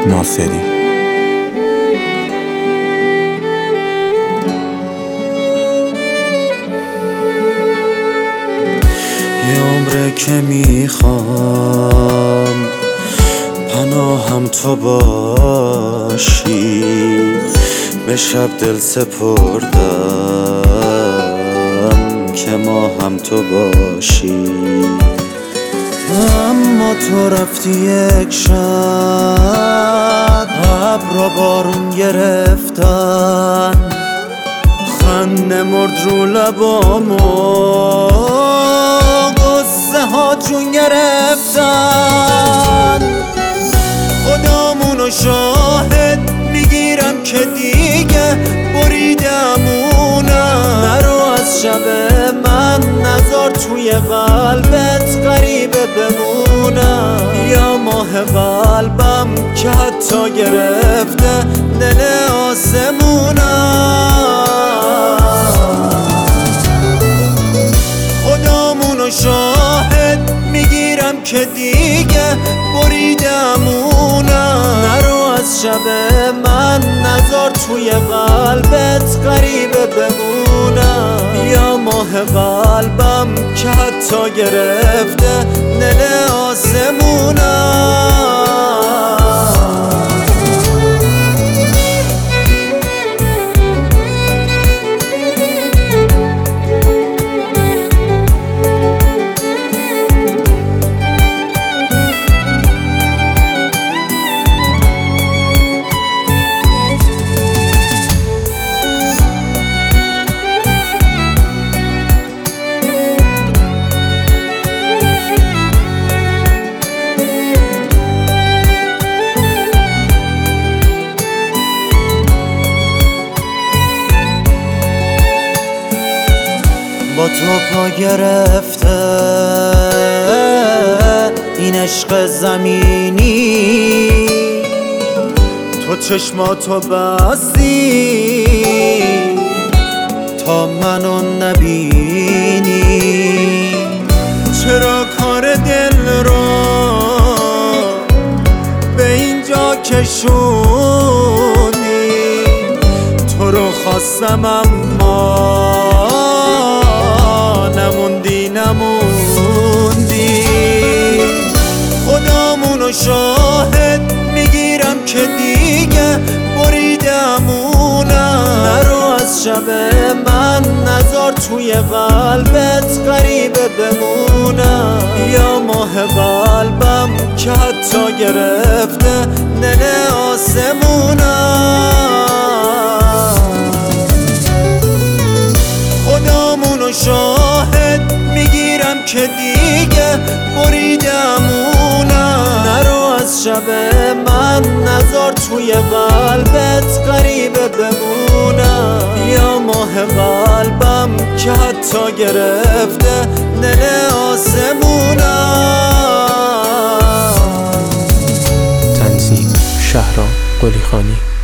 ناصری. یه عمره که میخوام پناهم تو باشی، به شب دل سپردم که ما هم تو باشی. اما تو رفتی یک شب، ابر بارون گرفتن، خنده مرد رو لبامو، قصه ها جون گرفتن. خدامونو شاهد میگیرم که دیگه بریدمونم. نرو از شب من، نذار توی قلبت غریبه بمونم. یا ماه قلبم که حتی گرفته دل آسمونم. خدامونو شاهد میگیرم که دیگه بریدمونم. نرو از شب من، نذار توی قلبت غریبه بمونم. یا ماه قلبم که حتی گرفته دل آسمونم. با تو پا گرفته این عشق زمینی، تو چشماتو بستی تا منو نبینی. چرا کار دل رو به اینجا کشونی؟ تو رو خواستم اما نموندی. خدامونو شاهد میگیرم که دیگه بریدمونم. نرو از شب من، نذار توی قلبت غریبه بمونم. یا ماه قلبم که حتی گرفته دل آسمونم. خدامونو شاهد میگیرم که دیگه بریدمونم. نرو از شب من، نذار توی قلبت غریبه بمونم. یا ماه قلبم که حتی گرفته دل آسمونم. تنظیم شهرام قلیخانی.